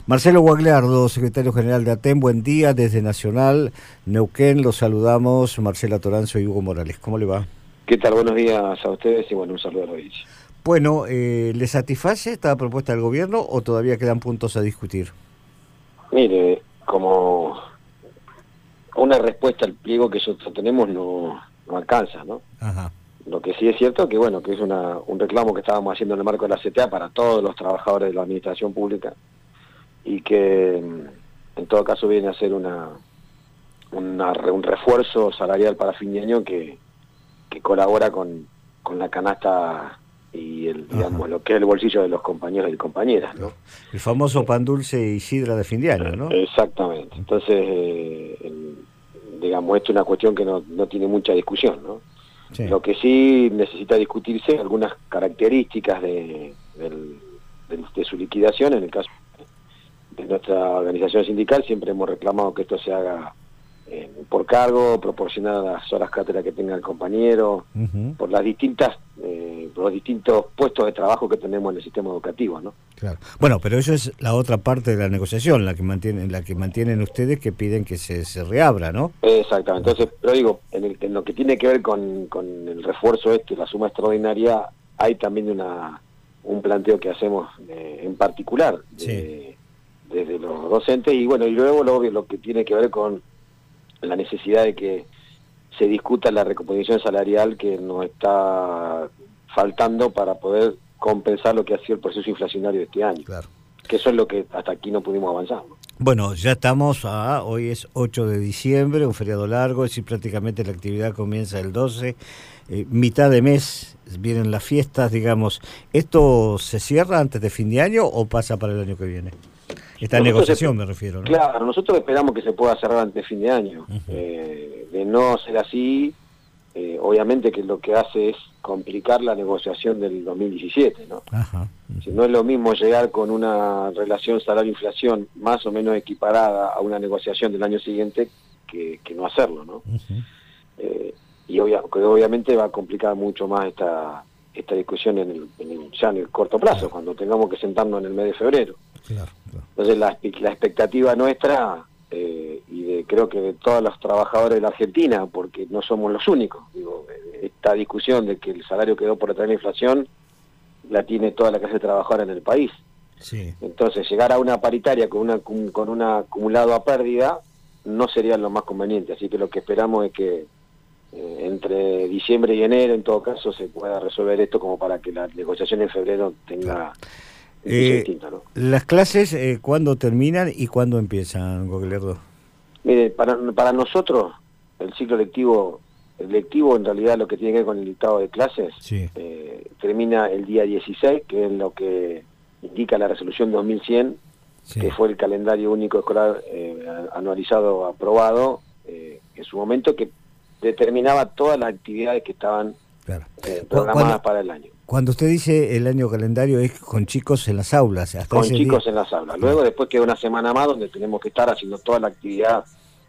Marcelo Guagliardo, secretario general de ATEM, buen día desde Nacional Neuquén, los saludamos, Marcela Toranzo y Hugo Morales, ¿cómo le va? ¿Qué tal? Buenos días a ustedes y bueno, un saludo a la audiencia. Bueno, ¿le satisface esta propuesta del gobierno o todavía quedan puntos a discutir? Mire, como una respuesta al pliego que nosotros tenemos no alcanza, ¿no? Ajá. Lo que sí es cierto que bueno, que es un reclamo que estábamos haciendo en el marco de la CTA para todos los trabajadores de la administración pública y que en todo caso viene a ser un refuerzo salarial para fin de año que colabora con la canasta y digamos lo que es el bolsillo de los compañeros y compañeras, ¿no? El famoso pan dulce y sidra de fin de año, ¿no? Exactamente. Entonces, digamos, esto es una cuestión que no tiene mucha discusión, ¿no? Sí. Lo que sí necesita discutirse algunas características de su liquidación. En el caso de nuestra organización sindical siempre hemos reclamado que esto se haga por cargo, proporcionar las horas cátedra que tenga el compañero, por las por los distintos puestos de trabajo que tenemos en el sistema educativo, ¿no? Claro. Bueno, pero eso es la otra parte de la negociación, la que mantienen ustedes, que piden que se reabra, ¿no? Exactamente. Entonces, pero digo, en lo que tiene que ver con el refuerzo la suma extraordinaria, hay también un planteo que hacemos en particular desde los docentes y bueno, y luego lo que tiene que ver con la necesidad de que se discuta la recomposición salarial que nos está faltando para poder compensar lo que ha sido el proceso inflacionario de este año. Claro. Que eso es lo que hasta aquí no pudimos avanzar, ¿no? Bueno, ya estamos hoy es 8 de diciembre, un feriado largo, es decir, prácticamente la actividad comienza el 12, mitad de mes vienen las fiestas, digamos. ¿Esto se cierra antes de fin de año o pasa para el año que viene? Esta negociación me refiero, ¿no? Claro, nosotros esperamos que se pueda cerrar antes de fin de año. De no ser así, obviamente que lo que hace es complicar la negociación del 2017, ¿no? Ajá. Si no es lo mismo llegar con una relación salario-inflación más o menos equiparada a una negociación del año siguiente que no hacerlo, ¿no? Y obviamente va a complicar mucho más esta discusión ya en el corto plazo, cuando tengamos que sentarnos en el mes de febrero. Claro. Entonces la expectativa nuestra y creo que de todos los trabajadores de la Argentina, porque no somos los únicos, digo, esta discusión de que el salario quedó por detrás de la inflación la tiene toda la clase trabajadora en el país. Sí. Entonces llegar a una paritaria con un acumulado a pérdida no sería lo más conveniente, así que lo que esperamos es que entre diciembre y enero en todo caso se pueda resolver esto como para que la negociación en febrero tenga distinta, ¿no? ¿Las clases cuándo terminan y cuándo empiezan, Guagliardo? Mire, para nosotros el ciclo lectivo en realidad lo que tiene que ver con el dictado de clases termina el día 16, que es lo que indica la resolución 2100, que fue el calendario único escolar anualizado aprobado en su momento, que determinaba todas las actividades que estaban programadas para el año. Cuando usted dice el año calendario es con chicos en las aulas. Con chicos en las aulas. Luego después queda una semana más donde tenemos que estar haciendo toda la actividad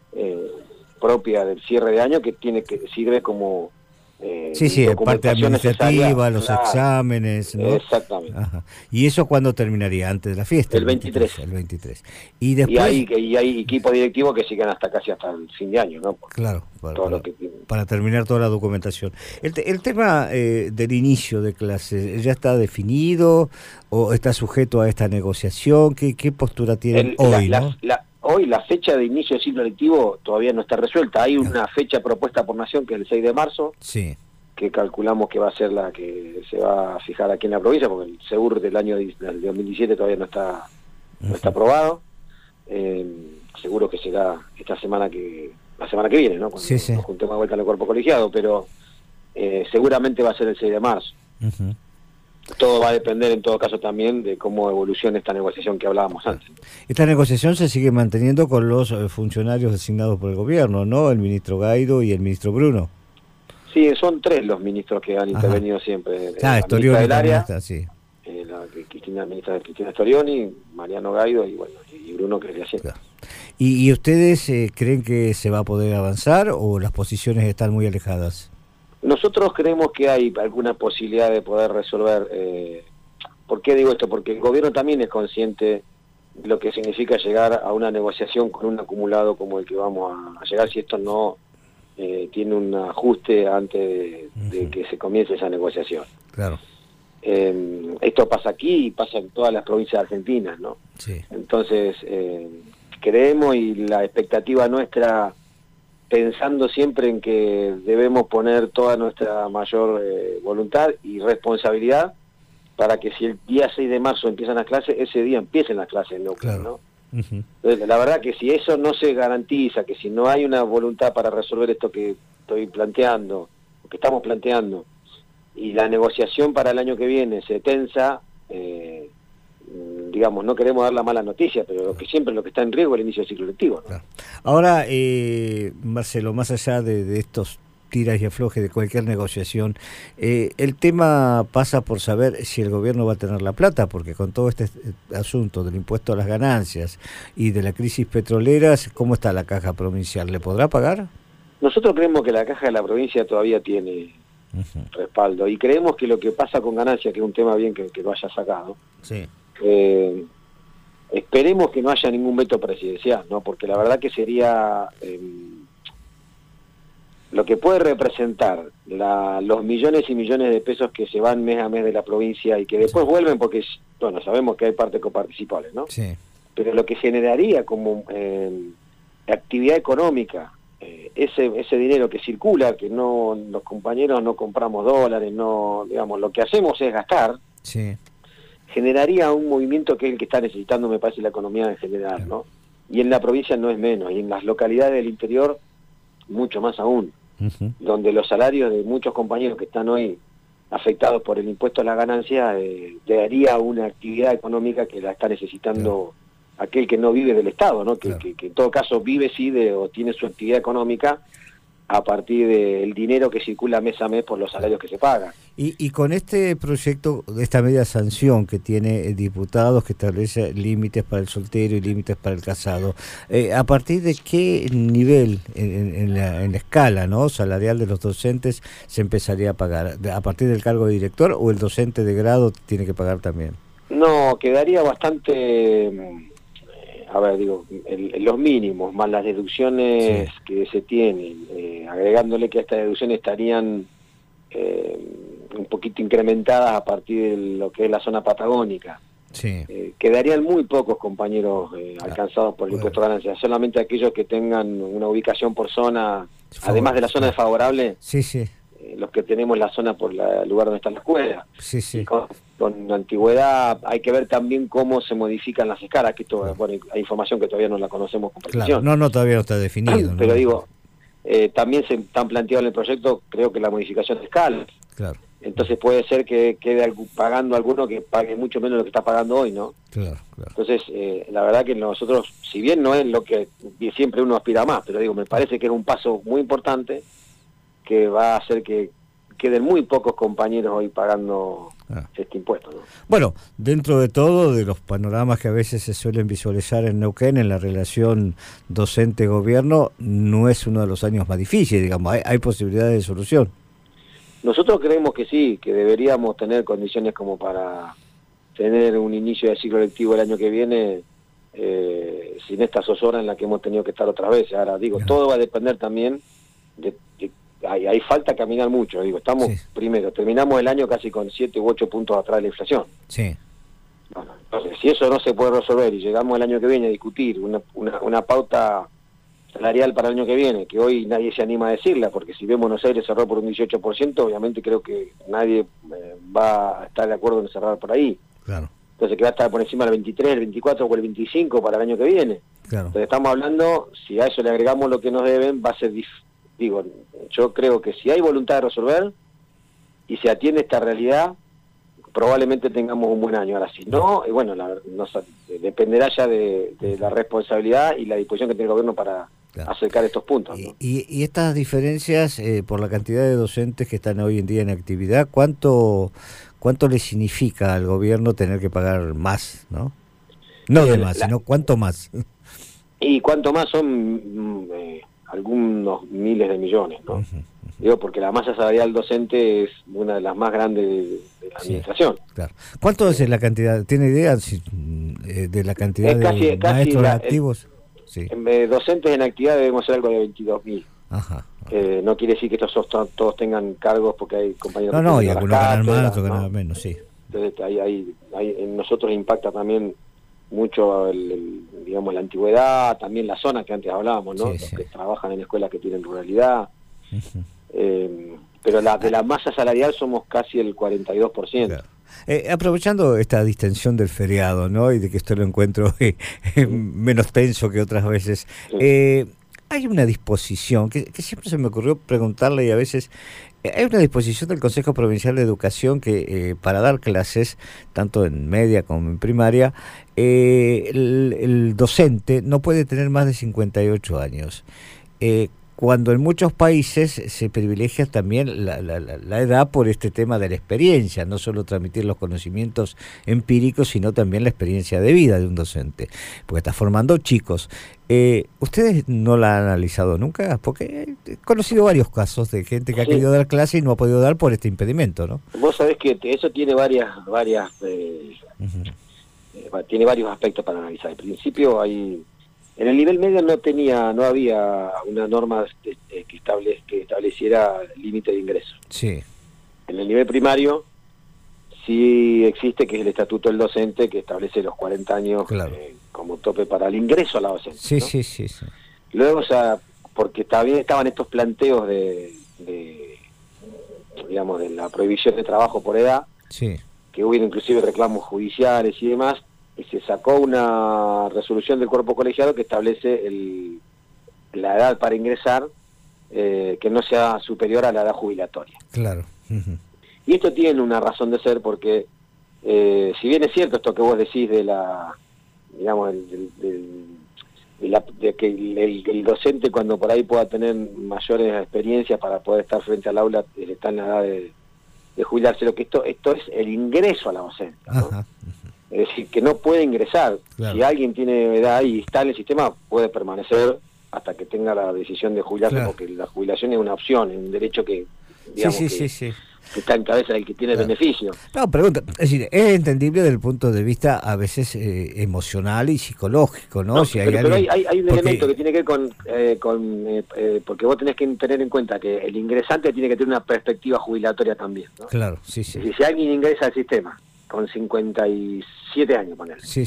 propia del cierre de año que sirve como parte administrativa, los exámenes, ¿no? Exactamente. Ajá. ¿Y eso cuándo terminaría? ¿Antes de la fiesta? El 23. El 23. Y después... Y hay equipos directivos que siguen casi hasta el fin de año, ¿no? Claro, para terminar toda la documentación. El tema del inicio de clases, ¿ya está definido o está sujeto a esta negociación? ¿Qué postura tienen hoy, no? Hoy la fecha de inicio del ciclo lectivo todavía no está resuelta. Hay una fecha propuesta por Nación que es el 6 de marzo, que calculamos que va a ser la que se va a fijar aquí en la provincia, porque el SEUR del 2017 todavía no está aprobado. Seguro que será la semana que viene, ¿no? Cuando nos juntemos de vuelta en el cuerpo colegiado, pero seguramente va a ser el 6 de marzo. Todo va a depender en todo caso también de cómo evolucione esta negociación que hablábamos antes. Esta negociación se sigue manteniendo con los funcionarios designados por el gobierno, ¿no? El ministro Gaido y el ministro Bruno. Sí, son 3 los ministros que han intervenido siempre. La ministra del área, la ministra Cristina Storioni, Mariano Gaido y Bruno que le hacía. Claro. ¿Y ustedes creen que se va a poder avanzar o las posiciones están muy alejadas? Nosotros creemos que hay alguna posibilidad de poder resolver. ¿Por qué digo esto? Porque el gobierno también es consciente lo que significa llegar a una negociación con un acumulado como el que vamos a llegar si esto no tiene un ajuste antes de que se comience esa negociación. Claro. Esto pasa aquí y pasa en todas las provincias argentinas, ¿no? Sí. Entonces, creemos y la expectativa nuestra, pensando siempre en que debemos poner toda nuestra mayor voluntad y responsabilidad para que si el día 6 de marzo empiezan las clases, ese día empiecen las clases en Neuquén, ¿no? Entonces, la verdad que si eso no se garantiza, que si no hay una voluntad para resolver esto que estoy planteando, que estamos planteando, y la negociación para el año que viene se tensa, digamos, no queremos dar la mala noticia, pero lo que está en riesgo es el inicio del ciclo lectivo, ¿no? Claro. Ahora, Marcelo, más allá de estos tiras y aflojes de cualquier negociación, el tema pasa por saber si el gobierno va a tener la plata, porque con todo este asunto del impuesto a las ganancias y de la crisis petrolera, ¿cómo está la caja provincial? ¿Le podrá pagar? Nosotros creemos que la caja de la provincia todavía tiene respaldo, y creemos que lo que pasa con ganancias, que es un tema bien que lo haya sacado, sí. Esperemos que no haya ningún veto presidencial, ¿no? Porque la verdad que sería lo que puede representar los millones y millones de pesos que se van mes a mes de la provincia y que después vuelven, porque, bueno, sabemos que hay partes coparticipables, ¿no? Sí. Pero lo que generaría como actividad económica, ese dinero que circula, que no, los compañeros no compramos dólares, no, digamos, lo que hacemos es gastar, sí, generaría un movimiento que es el que está necesitando, me parece, la economía en general, ¿no? Y en la provincia no es menos, y en las localidades del interior mucho más aún, donde los salarios de muchos compañeros que están hoy afectados por el impuesto a la ganancia, daría una actividad económica que la está necesitando aquel que no vive del Estado, ¿no? Que en todo caso vive sí o tiene su actividad económica a partir del dinero que circula mes a mes por los salarios que se pagan. Y con este proyecto, esta media sanción que tiene diputados, que establece límites para el soltero y límites para el casado, ¿a partir de qué nivel en la escala, ¿no?, salarial de los docentes se empezaría a pagar? ¿A partir del cargo de director o el docente de grado tiene que pagar también? No, quedaría bastante... A ver, digo, los mínimos, más las deducciones que se tienen, agregándole que estas deducciones estarían un poquito incrementadas a partir de lo que es la zona patagónica. Sí. Quedarían muy pocos compañeros alcanzados por el impuesto a ganancias, solamente aquellos que tengan una ubicación por zona, además de la zona desfavorable, los que tenemos la zona por el lugar donde está la escuela. Sí. Con antigüedad hay que ver también cómo se modifican las escalas, que esto, bueno, hay información que todavía no la conocemos con precisión. Claro, no, todavía no está definido. Pero digo, también se están planteados en el proyecto, creo que la modificación de escalas. Claro. Entonces puede ser que quede pagando alguno que pague mucho menos de lo que está pagando hoy, ¿no? Claro. Entonces, la verdad que nosotros, si bien no es lo que siempre uno aspira más, pero digo, me parece que es un paso muy importante que va a hacer que queden muy pocos compañeros hoy pagando este impuesto, ¿no? Bueno, dentro de todo, de los panoramas que a veces se suelen visualizar en Neuquén, en la relación docente-gobierno, no es uno de los años más difíciles, digamos, hay posibilidades de solución. Nosotros creemos que sí, que deberíamos tener condiciones como para tener un inicio de ciclo lectivo el año que viene, sin esta zozobra en la que hemos tenido que estar otra vez. Ahora, digo, todo va a depender también de hay falta caminar mucho, digo, estamos primero, terminamos el año casi con 7 u 8 puntos atrás de la inflación. Sí. Bueno, entonces, si eso no se puede resolver y llegamos el año que viene a discutir una pauta salarial para el año que viene, que hoy nadie se anima a decirla, porque si vemos Buenos Aires cerró por un 18%, obviamente creo que nadie va a estar de acuerdo en cerrar por ahí. Claro. Entonces que va a estar por encima del 23, el 24 o el 25 para el año que viene. Claro. Entonces estamos hablando, si a eso le agregamos lo que nos deben, va a ser digo, yo creo que si hay voluntad de resolver y se atiende esta realidad, probablemente tengamos un buen año. Ahora, si no, bueno, dependerá ya de la responsabilidad y la disposición que tiene el gobierno para acercar estos puntos, ¿no? Y estas diferencias, por la cantidad de docentes que están hoy en día en actividad, ¿cuánto le significa al gobierno tener que pagar más, no? No de más, sino cuánto más. Y cuánto más son algunos miles de millones, ¿no? Digo, porque la masa salarial docente es una de las más grandes de la administración. Claro. ¿Cuánto es la cantidad? ¿Tiene idea de la cantidad de maestros activos? Docentes en actividad debemos ser algo de 22.000. Ajá. No quiere decir que estos todos tengan cargos, porque hay compañeros y algunos ganan más, otros ganan menos, sí. Entonces en nosotros impacta también mucho digamos, la antigüedad, también la zona que antes hablábamos, ¿no? Los que trabajan en escuelas que tienen ruralidad. Pero de la masa salarial somos casi el 42%. Claro. Aprovechando esta distensión del feriado, ¿no? Y de que esto lo encuentro menos tenso que otras veces, hay una disposición que siempre se me ocurrió preguntarle, y a veces hay una disposición del Consejo Provincial de Educación que para dar clases, tanto en media como en primaria, el docente no puede tener más de 58 años. Cuando en muchos países se privilegia también la edad por este tema de la experiencia, no solo transmitir los conocimientos empíricos, sino también la experiencia de vida de un docente, porque está formando chicos. ¿Ustedes no la han analizado nunca? Porque he conocido varios casos de gente que ha querido dar clase y no ha podido dar por este impedimento, ¿no? Vos sabés que eso tiene tiene varios aspectos para analizar. Al principio en el nivel medio no había una norma que estableciera límite de ingreso. Sí. En el nivel primario sí existe, que es el estatuto del docente, que establece los 40 años como tope para el ingreso a la docencia. Sí, ¿no? sí. Luego, porque también estaban estos planteos digamos, de la prohibición de trabajo por edad, que hubo inclusive reclamos judiciales y demás, y se sacó una resolución del cuerpo colegiado que establece la edad para ingresar, que no sea superior a la edad jubilatoria. Claro. Y esto tiene una razón de ser porque, si bien es cierto esto que vos decís de que el docente, cuando por ahí pueda tener mayores experiencias para poder estar frente al aula, está en la edad de jubilarse, lo que esto es el ingreso a la docencia, ¿no? Es decir, que no puede ingresar. Claro. Si alguien tiene edad y está en el sistema, puede permanecer hasta que tenga la decisión de jubilarse, porque la jubilación es una opción, es un derecho que, digamos, que está en cabeza del que tiene beneficio. No, pregunta, es decir, es entendible desde el punto de vista a veces emocional y psicológico, ¿no? Si pero hay un elemento que tiene que ver porque vos tenés que tener en cuenta que el ingresante tiene que tener una perspectiva jubilatoria también, ¿no? Claro, sí. Es decir, si alguien ingresa al sistema con 57 años, ponele. Sí.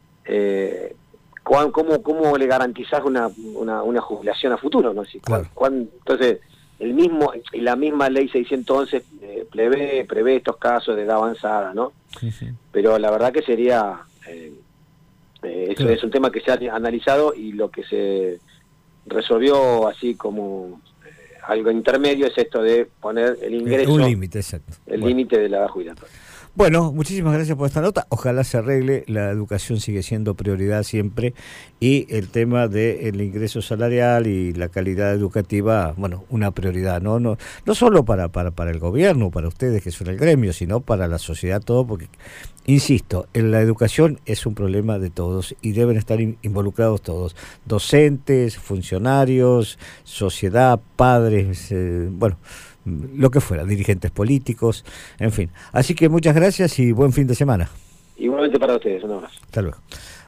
¿Cómo le garantizás una jubilación a futuro, ¿no? Claro. Entonces, la misma ley 611 prevé estos casos de edad avanzada, ¿no? Pero la verdad que sería eso es un tema que se ha analizado, y lo que se resolvió así como algo intermedio es esto de poner el ingreso, un límite, exacto, el límite de la edad jubilatoria. Bueno, muchísimas gracias por esta nota. Ojalá se arregle. La educación sigue siendo prioridad siempre, y el tema del ingreso salarial y la calidad educativa, bueno, una prioridad, no solo para el gobierno, para ustedes que son el gremio, sino para la sociedad todo, porque, insisto, la educación es un problema de todos y deben estar involucrados todos, docentes, funcionarios, sociedad, padres, lo que fuera, dirigentes políticos, en fin. Así que muchas gracias y buen fin de semana. Igualmente para ustedes, un abrazo. Hasta luego.